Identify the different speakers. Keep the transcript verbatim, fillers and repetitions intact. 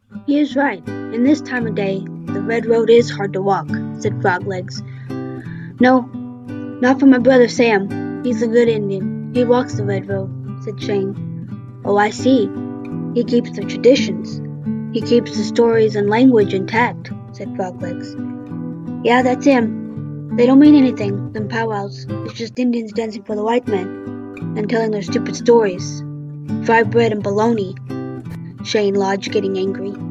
Speaker 1: He is right. In this time of day, the red road is hard to walk, said Froglegs. No, not for my brother Sam. He's a good Indian. He walks the red road, said Shane. Oh, I see. He keeps the traditions. He keeps the stories and language intact, said Froglegs. Yeah, that's him. They don't mean anything, them powwows. It's just Indians dancing for the white man and telling their stupid stories. Fried bread and bologna, Shane lodged, getting angry.